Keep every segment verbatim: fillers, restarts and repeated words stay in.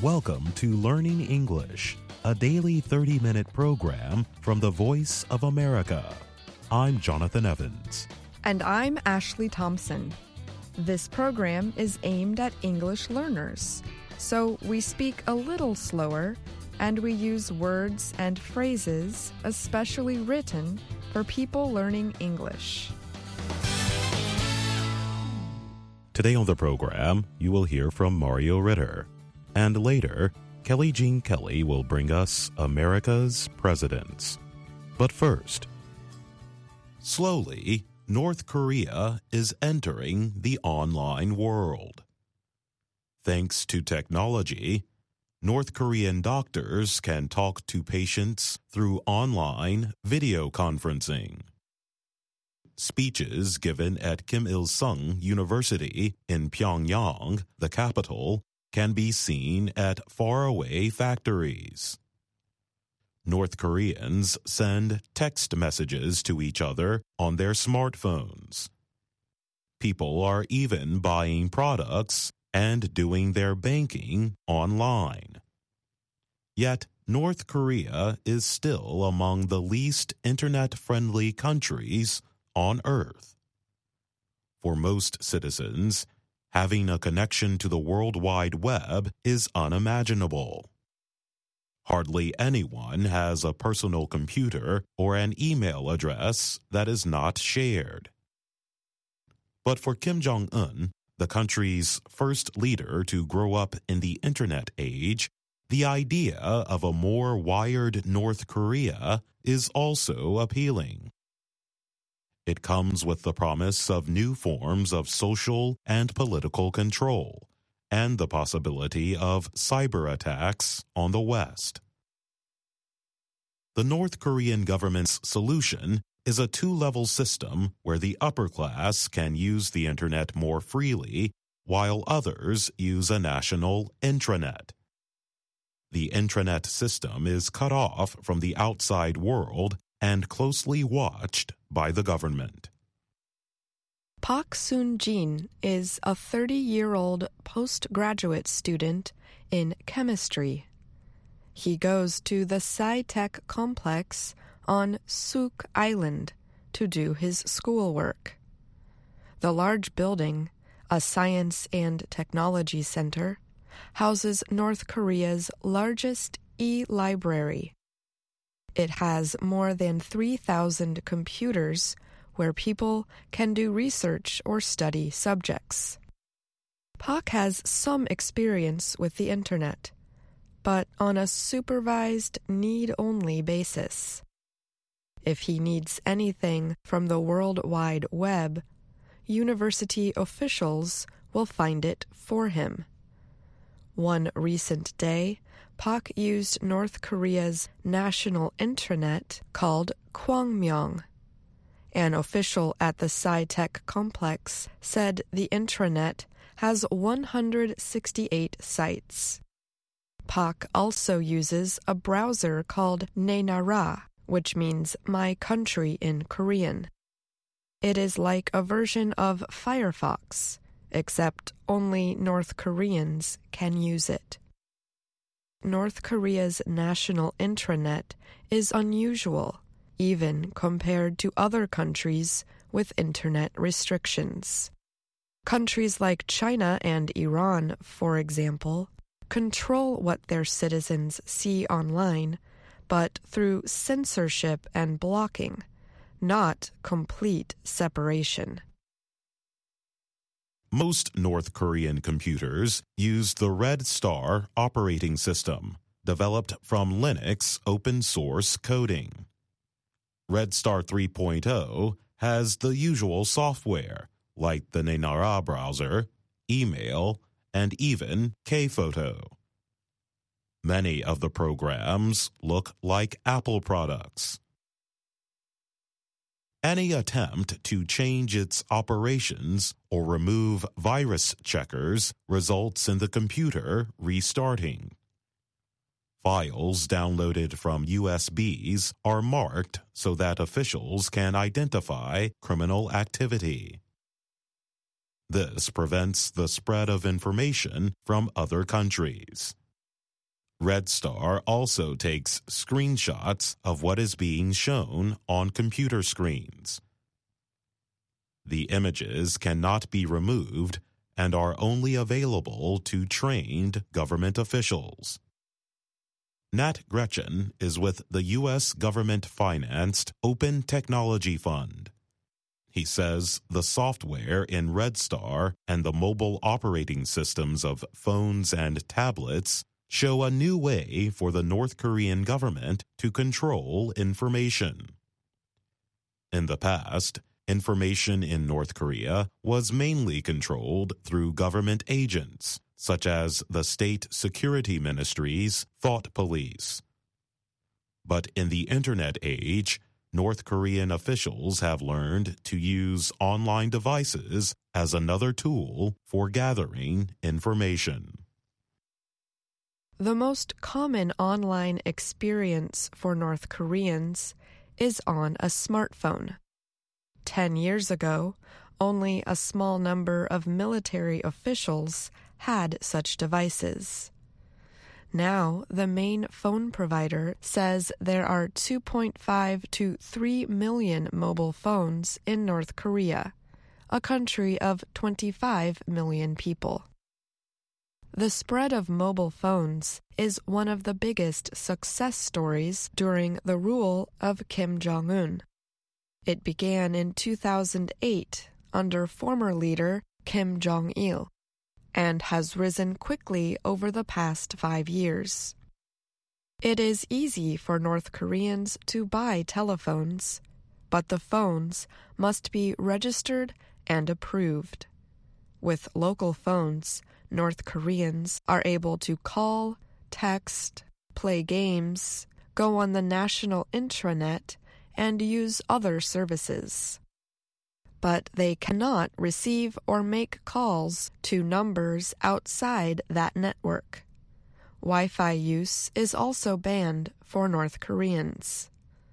Welcome to Learning English, a daily thirty-minute program from the Voice of America. I'm Jonathan Evans. And I'm Ashley Thompson. This program is aimed at English learners, so we speak a little slower and we use words and phrases especially written for people learning English. Today on the program, you will hear from Mario Ritter. And later, Kelly Jean Kelly will bring us America's Presidents. But first, slowly, North Korea is entering the online world. Thanks to technology, North Korean doctors can talk to patients through online video conferencing. Speeches given at Kim Il-sung University in Pyongyang, the capital, can be seen at faraway factories. North Koreans send text messages to each other on their smartphones. People are even buying products and doing their banking online. Yet, North Korea is still among the least internet-friendly countries on Earth. For most citizens, having a connection to the World Wide Web is unimaginable. Hardly anyone has a personal computer or an email address that is not shared. But for Kim Jong-un, the country's first leader to grow up in the internet age, the idea of a more wired North Korea is also appealing. It comes with the promise of new forms of social and political control, and the possibility of cyber attacks on the West. The North Korean government's solution is a two-level system where the upper class can use the internet more freely, while others use a national intranet. The intranet system is cut off from the outside world and closely watched by the government. Park Soon-jin is a thirty-year-old postgraduate student in chemistry. He goes to the Sci-Tech complex on Suk Island to do his schoolwork. The large building, a science and technology center, houses North Korea's largest e-library. It has more than three thousand computers where people can do research or study subjects. Park has some experience with the internet, but on a supervised, need-only basis. If he needs anything from the World Wide Web, university officials will find it for him. One recent day, Park used North Korea's national intranet called Kwangmyong. An official at the Sci-Tech complex said the intranet has one hundred sixty-eight sites. Park also uses a browser called Naenara, which means my country in Korean. It is like a version of Firefox, except only North Koreans can use it. North Korea's national intranet is unusual, even compared to other countries with internet restrictions. Countries like China and Iran, for example, control what their citizens see online, but through censorship and blocking, not complete separation. Most North Korean computers use the Red Star operating system, developed from Linux open-source coding. Red Star three point oh has the usual software, like the Naenara browser, email, and even Kphoto. Many of the programs look like Apple products. Any attempt to change its operations or remove virus checkers results in the computer restarting. Files downloaded from U S Bs are marked so that officials can identify criminal activity. This prevents the spread of information from other countries. Red Star also takes screenshots of what is being shown on computer screens. The images cannot be removed and are only available to trained government officials. Nat Gretchen is with the U S government-financed Open Technology Fund. He says the software in Red Star and the mobile operating systems of phones and tablets show a new way for the North Korean government to control information. In the past, information in North Korea was mainly controlled through government agents, such as the State Security Ministry's Thought Police. But in the Internet age, North Korean officials have learned to use online devices as another tool for gathering information. The most common online experience for North Koreans is on a smartphone. Ten years ago, only a small number of military officials had such devices. Now, the main phone provider says there are two point five to three million mobile phones in North Korea, a country of twenty-five million people. The spread of mobile phones is one of the biggest success stories during the rule of Kim Jong-un. It began in two thousand eight under former leader Kim Jong-il, and has risen quickly over the past five years. It is easy for North Koreans to buy telephones, but the phones must be registered and approved. With local phones, North Koreans are able to call, text, play games, go on the national intranet, and use other services. But they cannot receive or make calls to numbers outside that network. Wi-Fi use is also banned for North Koreans.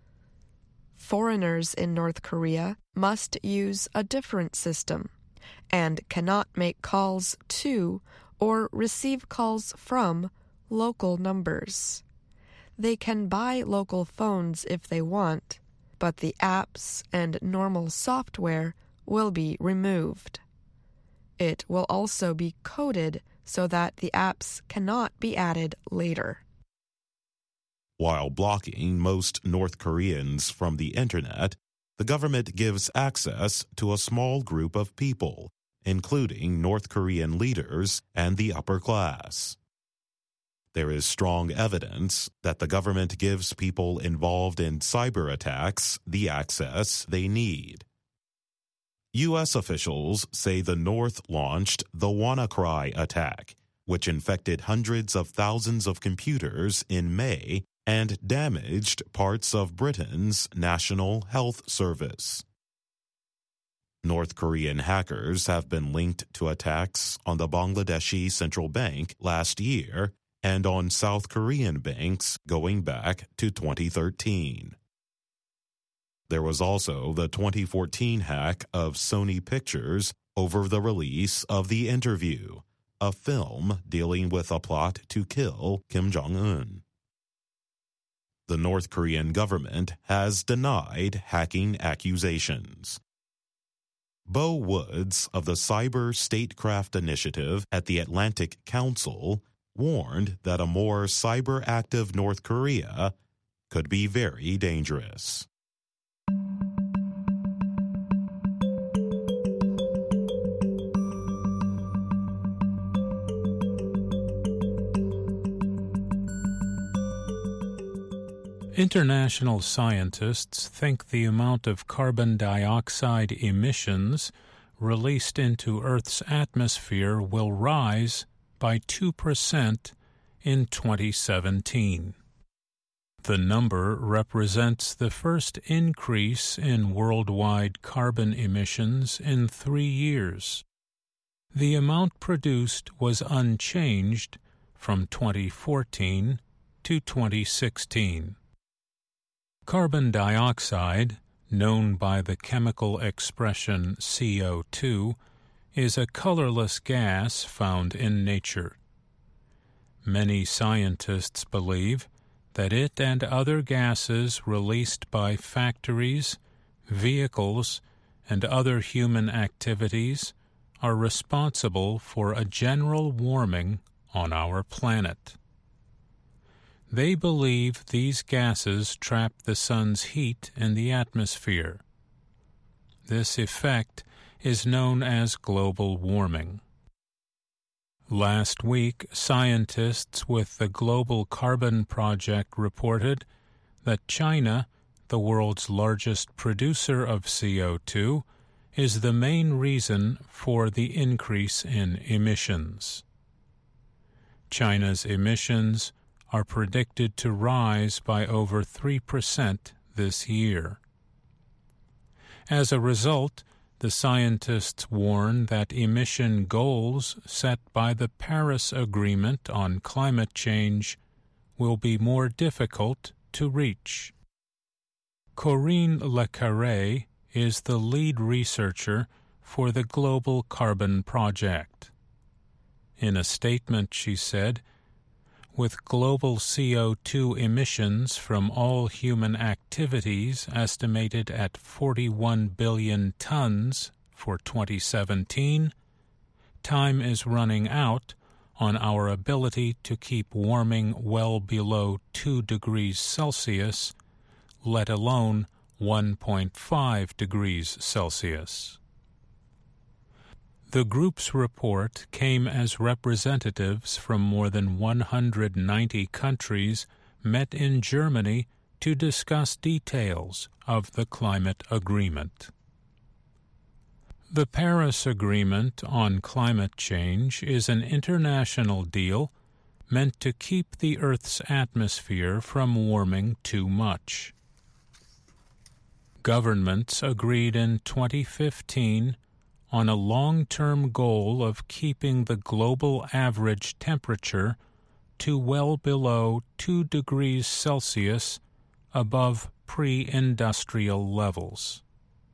Foreigners in North Korea must use a different system and cannot make calls to or receive calls from local numbers. They can buy local phones if they want, but the apps and normal software will be removed. It will also be coded so that the apps cannot be added later. While blocking most North Koreans from the Internet, the government gives access to a small group of people, including North Korean leaders and the upper class. There is strong evidence that the government gives people involved in cyber attacks the access they need. U S officials say the North launched the WannaCry attack, which infected hundreds of thousands of computers in May and damaged parts of Britain's National Health Service. North Korean hackers have been linked to attacks on the Bangladeshi Central Bank last year and on South Korean banks going back to twenty thirteen. There was also the twenty fourteen hack of Sony Pictures over the release of The Interview, a film dealing with a plot to kill Kim Jong-un. The North Korean government has denied hacking accusations. Bo Woods of the Cyber Statecraft Initiative at the Atlantic Council warned that a more cyber-active North Korea could be very dangerous. International scientists think the amount of carbon dioxide emissions released into Earth's atmosphere will rise by two percent in twenty seventeen. The number represents the first increase in worldwide carbon emissions in three years. The amount produced was unchanged from twenty fourteen to twenty sixteen. Carbon dioxide, known by the chemical expression C O two, is a colorless gas found in nature. Many scientists believe that it and other gases released by factories, vehicles, and other human activities are responsible for a general warming on our planet. They believe these gases trap the sun's heat in the atmosphere. This effect is known as global warming. Last week, scientists with the Global Carbon Project reported that China, the world's largest producer of C O two, is the main reason for the increase in emissions. China's emissions are predicted to rise by over three percent this year. As a result, the scientists warn that emission goals set by the Paris Agreement on climate change will be more difficult to reach. Corinne Le Carré is the lead researcher for the Global Carbon Project. In a statement, she said, "With global C O two emissions from all human activities estimated at forty-one billion tons for twenty seventeen, time is running out on our ability to keep warming well below two degrees Celsius, let alone one point five degrees Celsius." The group's report came as representatives from more than one hundred ninety countries met in Germany to discuss details of the climate agreement. The Paris Agreement on climate change is an international deal meant to keep the Earth's atmosphere from warming too much. Governments agreed in twenty fifteen on a long-term goal of keeping the global average temperature to well below two degrees Celsius above pre-industrial levels.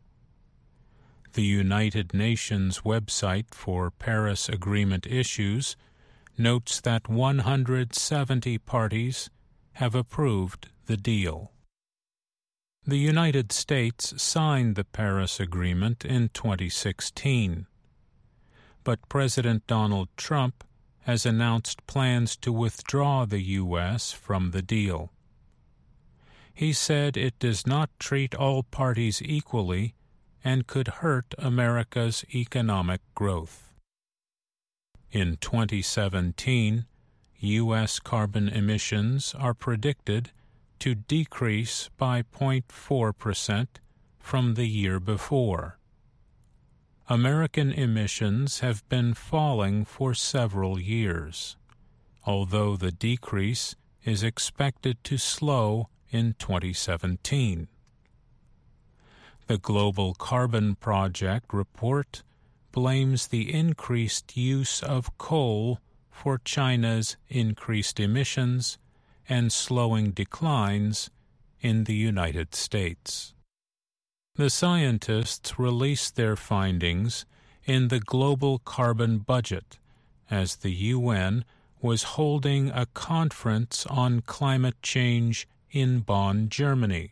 The United Nations website for Paris Agreement issues notes that one hundred seventy parties have approved the deal. The United States signed the Paris Agreement in twenty sixteen, but President Donald Trump has announced plans to withdraw the U S from the deal. He said it does not treat all parties equally and could hurt America's economic growth. In twenty seventeen, U S carbon emissions are predicted to decrease by zero point four percent from the year before. American emissions have been falling for several years, although the decrease is expected to slow in twenty seventeen. The Global Carbon Project report blames the increased use of coal for China's increased emissions and slowing declines in the United States. The scientists released their findings in the Global Carbon Budget as the U N was holding a conference on climate change in Bonn, Germany.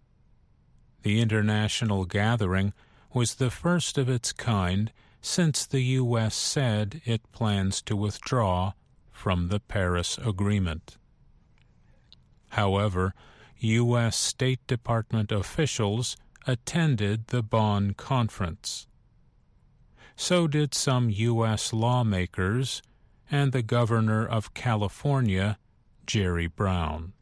The international gathering was the first of its kind since the U S said it plans to withdraw from the Paris Agreement. However, U S State Department officials attended the Bonn conference. So did some U S lawmakers and the governor of California, Jerry Brown.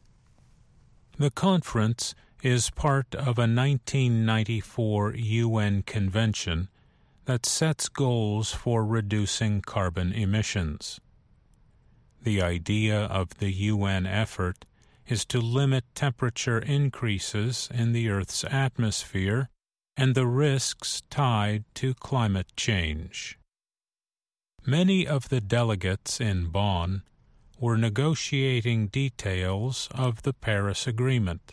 The conference is part of a nineteen ninety-four U N convention that sets goals for reducing carbon emissions. The idea of the U N effort is to limit temperature increases in the Earth's atmosphere and the risks tied to climate change. Many of the delegates in Bonn were negotiating details of the Paris Agreement.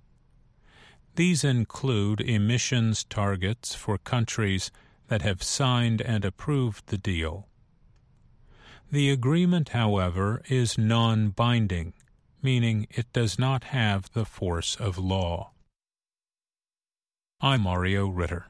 These include emissions targets for countries that have signed and approved the deal. The agreement, however, is non-binding, meaning it does not have the force of law. I'm Mario Ritter.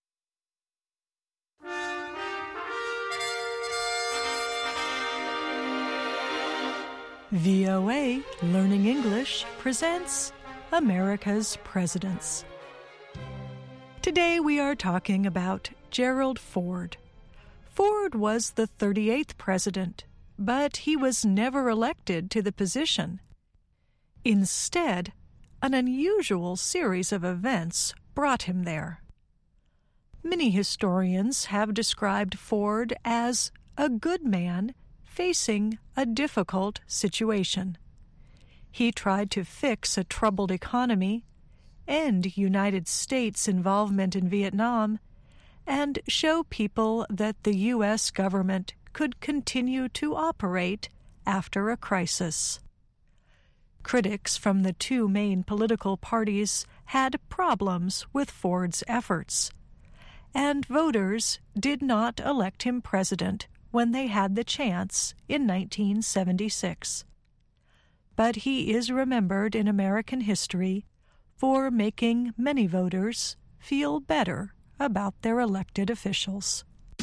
V O A Learning English presents America's Presidents. Today we are talking about Gerald Ford. Ford was the thirty-eighth president, but he was never elected to the position. Instead, an unusual series of events brought him there. Many historians have described Ford as a good man facing a difficult situation. He tried to fix a troubled economy, end United States involvement in Vietnam, and show people that the U S government could continue to operate after a crisis. Critics from the two main political parties had problems with Ford's efforts, and voters did not elect him president when they had the chance in nineteen seventy-six. But he is remembered in American history for making many voters feel better about their elected officials.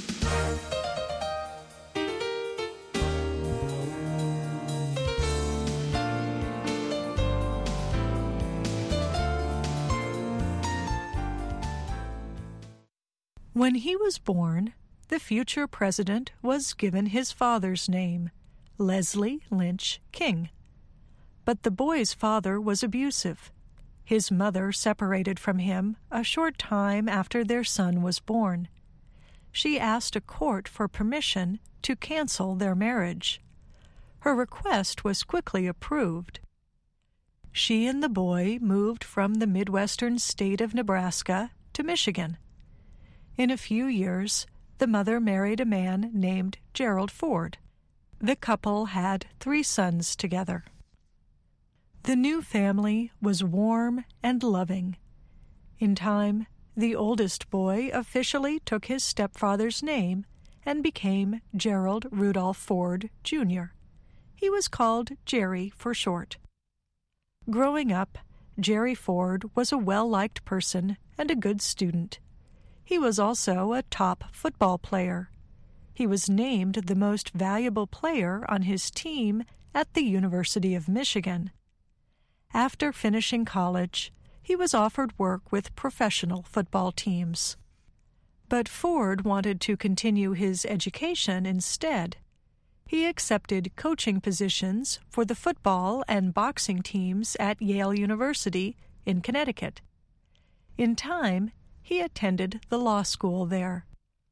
When he was born, the future president was given his father's name, Leslie Lynch King. But the boy's father was abusive. His mother separated from him a short time after their son was born. She asked a court for permission to cancel their marriage. Her request was quickly approved. She and the boy moved from the Midwestern state of Nebraska to Michigan. In a few years, the mother married a man named Gerald Ford. The couple had three sons together. The new family was warm and loving. In time, the oldest boy officially took his stepfather's name and became Gerald Rudolph Ford, Junior He was called Jerry for short. Growing up, Jerry Ford was a well-liked person and a good student. He was also a top football player. He was named the most valuable player on his team at the University of Michigan. After finishing college, he was offered work with professional football teams. But Ford wanted to continue his education instead. He accepted coaching positions for the football and boxing teams at Yale University in Connecticut. In time, he attended the law school there.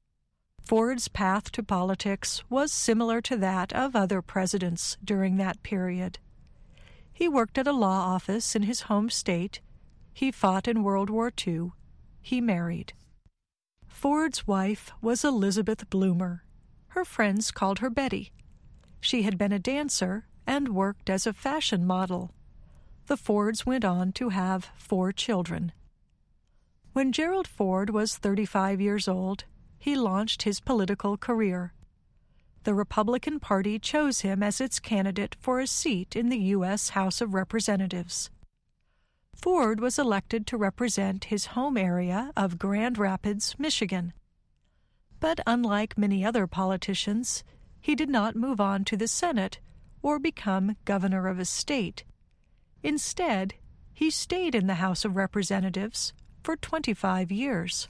Ford's path to politics was similar to that of other presidents during that period. He worked at a law office in his home state. He fought in World War Two. He married. Ford's wife was Elizabeth Bloomer. Her friends called her Betty. She had been a dancer and worked as a fashion model. The Fords went on to have four children. When Gerald Ford was thirty-five years old, he launched his political career. The Republican Party chose him as its candidate for a seat in the U S House of Representatives. Ford was elected to represent his home area of Grand Rapids, Michigan. But unlike many other politicians, he did not move on to the Senate or become governor of a state. Instead, he stayed in the House of Representatives for twenty-five years.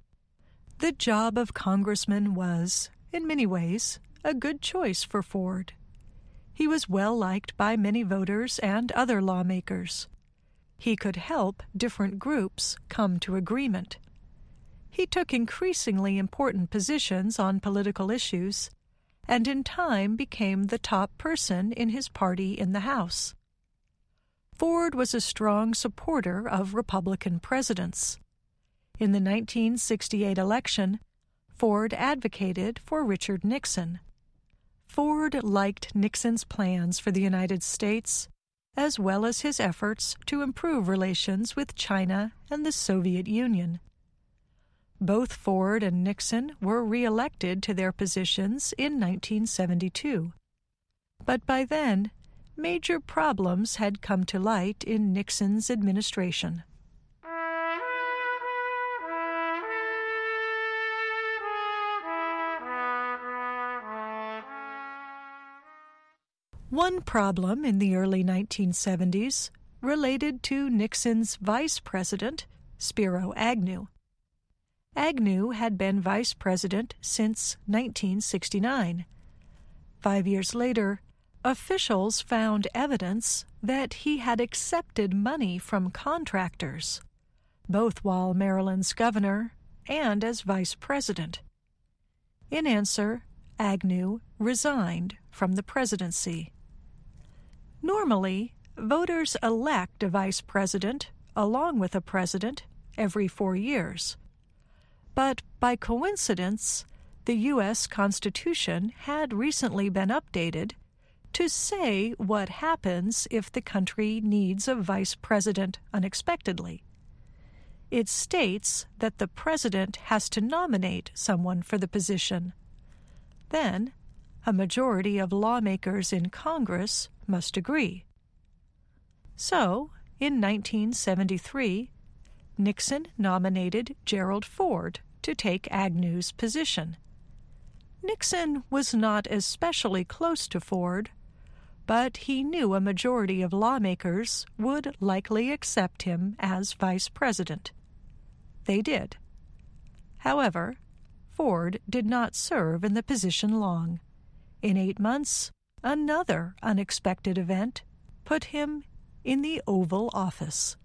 The job of congressman was, in many ways, a good choice for Ford. He was well liked by many voters and other lawmakers. He could help different groups come to agreement. He took increasingly important positions on political issues, and in time became the top person in his party in the House. Ford was a strong supporter of Republican presidents. In the nineteen sixty-eight election, Ford advocated for Richard Nixon. Ford liked Nixon's plans for the United States, as well as his efforts to improve relations with China and the Soviet Union. Both Ford and Nixon were re-elected to their positions in nineteen seventy-two. But by then, major problems had come to light in Nixon's administration. One problem in the early nineteen seventies related to Nixon's vice president, Spiro Agnew. Agnew had been vice president since nineteen sixty-nine. Five years later, officials found evidence that he had accepted money from contractors, both while Maryland's governor and as vice president. In answer, Agnew resigned from the presidency. Normally, voters elect a vice president along with a president every four years. But by coincidence, the U S Constitution had recently been updated to say what happens if the country needs a vice president unexpectedly. It states that the president has to nominate someone for the position. Then, a majority of lawmakers in Congress must agree. So, in nineteen seventy-three, Nixon nominated Gerald Ford to take Agnew's position. Nixon was not especially close to Ford, but he knew a majority of lawmakers would likely accept him as vice president. They did. However, Ford did not serve in the position long. In eight months, another unexpected event put him in the Oval Office.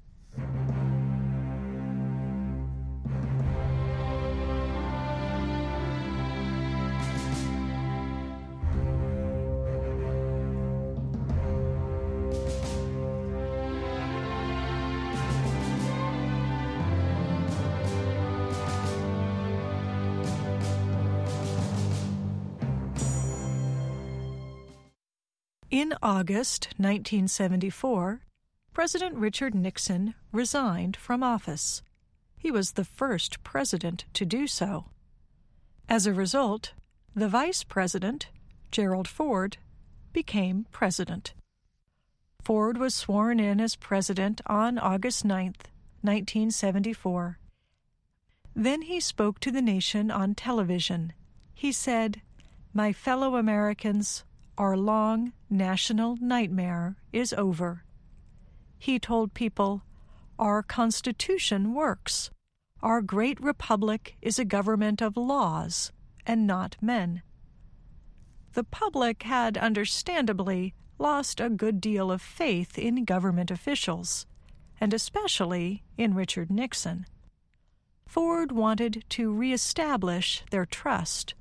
In August nineteen seventy-four, President Richard Nixon resigned from office. He was the first president to do so. As a result, the vice president, Gerald Ford, became president. Ford was sworn in as president on August ninth, nineteen seventy-four. Then he spoke to the nation on television. He said, "My fellow Americans, our long national nightmare is over." He told people, "Our Constitution works. Our great republic is a government of laws and not men." The public had understandably lost a good deal of faith in government officials, and especially in Richard Nixon. Ford wanted to reestablish their trust.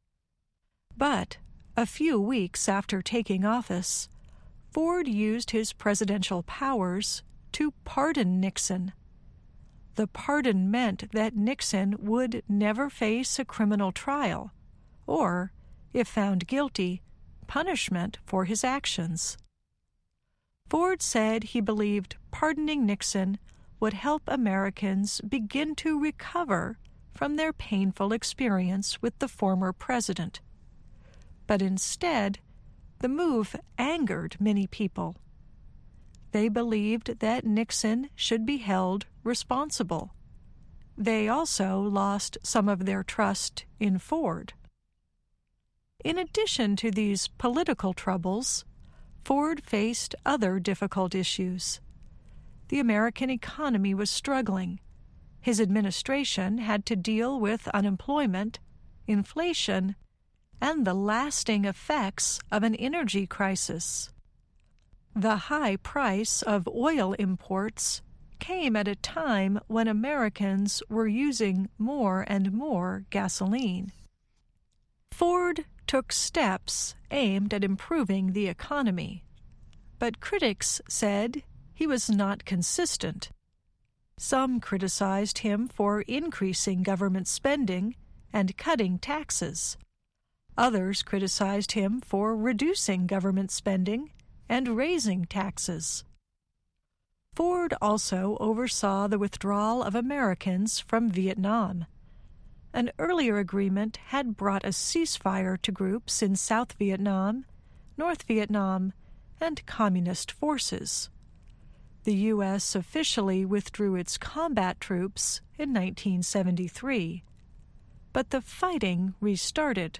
But a few weeks after taking office, Ford used his presidential powers to pardon Nixon. The pardon meant that Nixon would never face a criminal trial, or, if found guilty, punishment for his actions. Ford said he believed pardoning Nixon would help Americans begin to recover from their painful experience with the former president. But instead, the move angered many people. They believed that Nixon should be held responsible. They also lost some of their trust in Ford. In addition to these political troubles, Ford faced other difficult issues. The American economy was struggling. His administration had to deal with unemployment, inflation, and the lasting effects of an energy crisis. The high price of oil imports came at a time when Americans were using more and more gasoline. Ford took steps aimed at improving the economy, but critics said he was not consistent. Some criticized him for increasing government spending and cutting taxes. Others criticized him for reducing government spending and raising taxes. Ford also oversaw the withdrawal of Americans from Vietnam, An earlier agreement had brought a ceasefire to groups in South Vietnam, North Vietnam, and communist forces. The U S officially withdrew its combat troops in nineteen seventy-three, but the fighting restarted.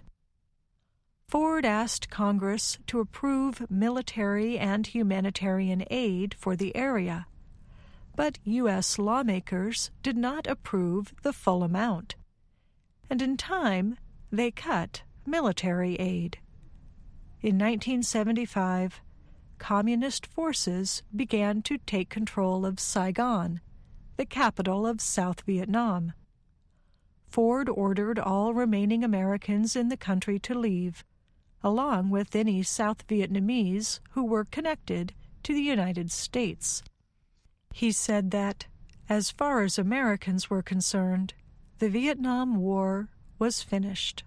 Ford asked Congress to approve military and humanitarian aid for the area, but U S lawmakers did not approve the full amount, and in time they cut military aid. In nineteen seventy-five, communist forces began to take control of Saigon, the capital of South Vietnam. Ford ordered all remaining Americans in the country to leave, along with any South Vietnamese who were connected to the United States. He said that, as far as Americans were concerned, the Vietnam War was finished.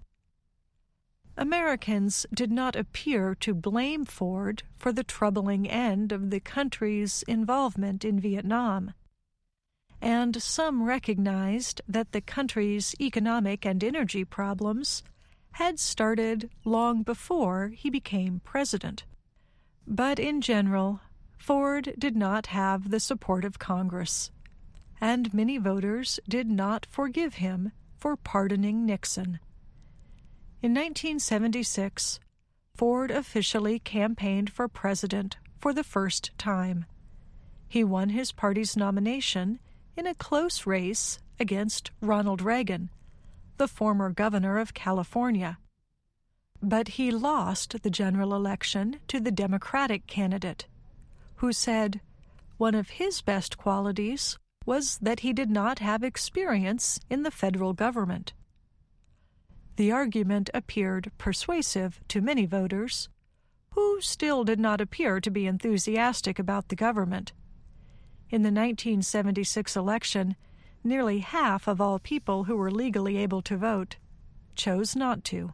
Americans did not appear to blame Ford for the troubling end of the country's involvement in Vietnam, and some recognized that the country's economic and energy problems had started long before he became president. But in general, Ford did not have the support of Congress, and many voters did not forgive him for pardoning Nixon. In nineteen seventy-six, Ford officially campaigned for president for the first time. He won his party's nomination in a close race against Ronald Reagan, the former governor of California. But he lost the general election to the Democratic candidate, who said one of his best qualities was that he did not have experience in the federal government. The argument appeared persuasive to many voters, who still did not appear to be enthusiastic about the government. In the nineteen seventy-six election, nearly half of all people who were legally able to vote chose not to.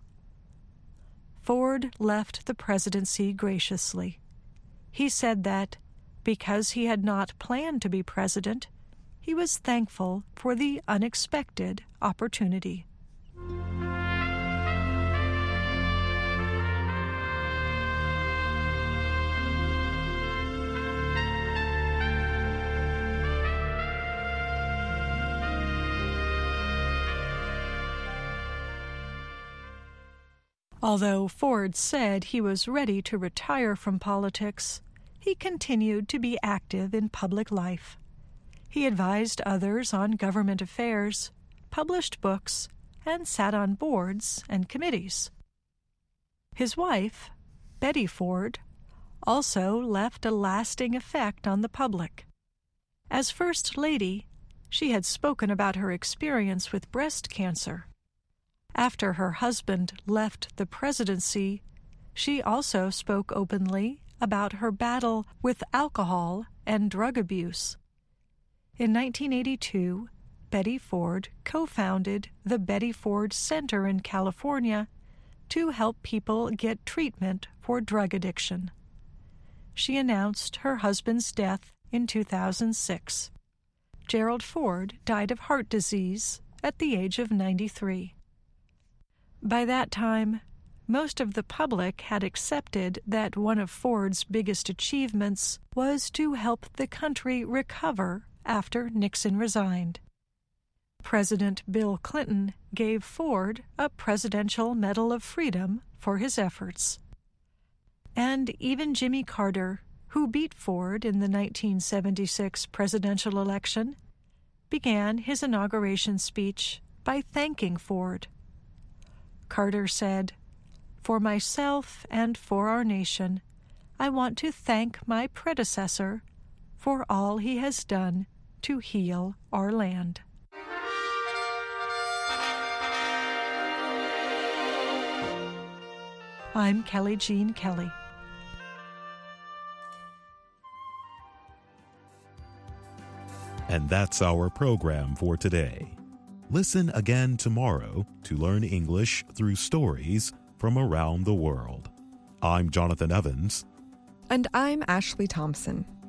Ford left the presidency graciously. He said that, because he had not planned to be president, he was thankful for the unexpected opportunity. Although Ford said he was ready to retire from politics, he continued to be active in public life. He advised others on government affairs, published books, and sat on boards and committees. His wife, Betty Ford, also left a lasting effect on the public. As First Lady, she had spoken about her experience with breast cancer. After her husband left the presidency, she also spoke openly about her battle with alcohol and drug abuse. In nineteen eighty-two, Betty Ford co-founded the Betty Ford Center in California to help people get treatment for drug addiction. She announced her husband's death in two thousand six. Gerald Ford died of heart disease at the age of ninety-three. By that time, most of the public had accepted that one of Ford's biggest achievements was to help the country recover after Nixon resigned. President Bill Clinton gave Ford a Presidential Medal of Freedom for his efforts. And even Jimmy Carter, who beat Ford in the nineteen seventy-six presidential election, began his inauguration speech by thanking Ford. Carter said, "For myself and for our nation, I want to thank my predecessor for all he has done to heal our land." I'm Kelly Jean Kelly. And that's our program for today. Listen again tomorrow to learn English through stories from around the world. I'm Jonathan Evans. And I'm Ashley Thompson.